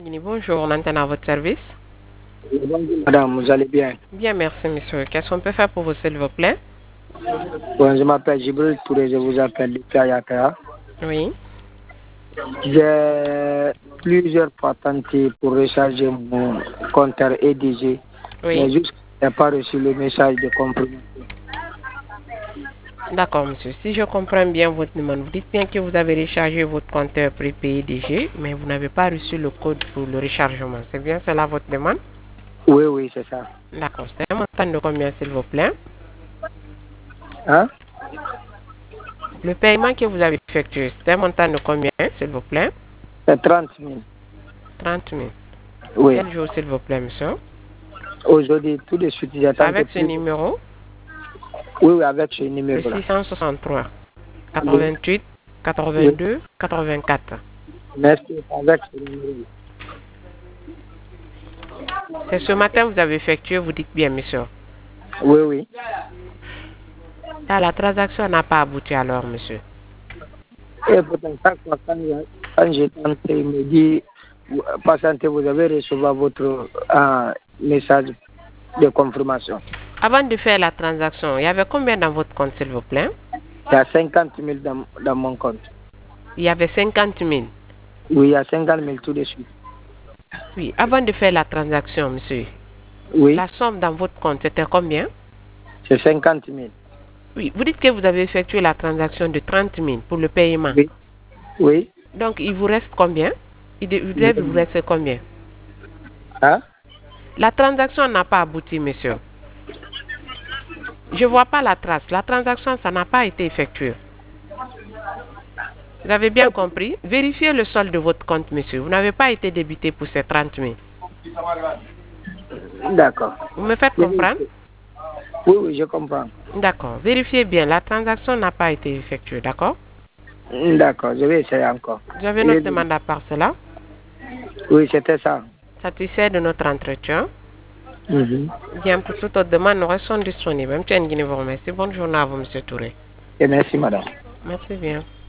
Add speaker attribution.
Speaker 1: Bonjour, on entend à votre service.
Speaker 2: Bonjour madame, vous allez bien?
Speaker 1: Bien, merci monsieur. Qu'est-ce qu'on peut faire pour vous, s'il vous plaît?
Speaker 2: Bon, je m'appelle Jibril Touré, je vous appelle depuis Ayakara.
Speaker 1: Oui.
Speaker 2: J'ai plusieurs fois tenté pour recharger mon compteur EDG,
Speaker 1: Oui.
Speaker 2: mais juste je n'ai pas reçu le message de confirmation.
Speaker 1: D'accord, monsieur. Si je comprends bien votre demande, vous dites bien que vous avez rechargé votre compteur prépayé DG, mais vous n'avez pas reçu le code pour le rechargement. C'est bien cela votre demande?
Speaker 2: Oui, c'est ça.
Speaker 1: D'accord. C'est un montant de combien, s'il vous plaît?
Speaker 2: Hein?
Speaker 1: Le paiement que vous avez effectué, c'est un montant de combien, s'il vous plaît?
Speaker 2: C'est 30 000.
Speaker 1: 30 000.
Speaker 2: Oui.
Speaker 1: Quel jour, s'il vous plaît, monsieur?
Speaker 2: Aujourd'hui, tout de suite, j'ai tenté
Speaker 1: Avec ce
Speaker 2: plus.
Speaker 1: numéro,
Speaker 2: Oui, avec ce
Speaker 1: le
Speaker 2: numéro-là.
Speaker 1: 663
Speaker 2: Oui.
Speaker 1: 88
Speaker 2: Oui.
Speaker 1: 82 84.
Speaker 2: Merci, avec ce numéro-là.
Speaker 1: C'est ce matin que vous avez effectué, vous dites bien, monsieur.
Speaker 2: Oui.
Speaker 1: Ah, la transaction n'a pas abouti alors, monsieur.
Speaker 2: Et pourtant, chaque fois, quand j'ai tenté, il me dit, patientez, vous avez recevoir votre message de confirmation.
Speaker 1: Avant de faire la transaction, il y avait combien dans votre compte, s'il vous plaît?
Speaker 2: Il y a 50 000 dans mon compte.
Speaker 1: Il y avait 50 000.
Speaker 2: Oui, il y a 50 000 tout de suite.
Speaker 1: Oui, avant de faire la transaction, monsieur,
Speaker 2: Oui,
Speaker 1: la somme dans votre compte, c'était combien?
Speaker 2: c'est 50 000.
Speaker 1: Oui, vous dites que vous avez effectué la transaction de 30 000 pour le paiement.
Speaker 2: Oui.
Speaker 1: Donc, il vous reste combien? Il devait vous rester combien?
Speaker 2: Hein?
Speaker 1: La transaction n'a pas abouti, monsieur. Je ne vois pas la trace. La transaction, ça n'a pas été effectué. Vous avez bien compris? Vérifiez le solde de votre compte, monsieur. Vous n'avez pas été débité pour ces 30 000.
Speaker 2: D'accord.
Speaker 1: Vous me faites comprendre?
Speaker 2: Oui, je comprends.
Speaker 1: D'accord. Vérifiez bien. La transaction n'a pas été effectuée. D'accord?
Speaker 2: D'accord, je vais essayer encore.
Speaker 1: Vous avez notre demande à part cela?
Speaker 2: Oui, c'était ça.
Speaker 1: Satisfait de notre entretien?
Speaker 2: Mhm.
Speaker 1: Bien, pour toute autre demande, nous restons disponibles. Monsieur Nguyen vous remercie. Bonne journée à vous, monsieur Touré.
Speaker 2: Et merci, madame.
Speaker 1: Merci bien.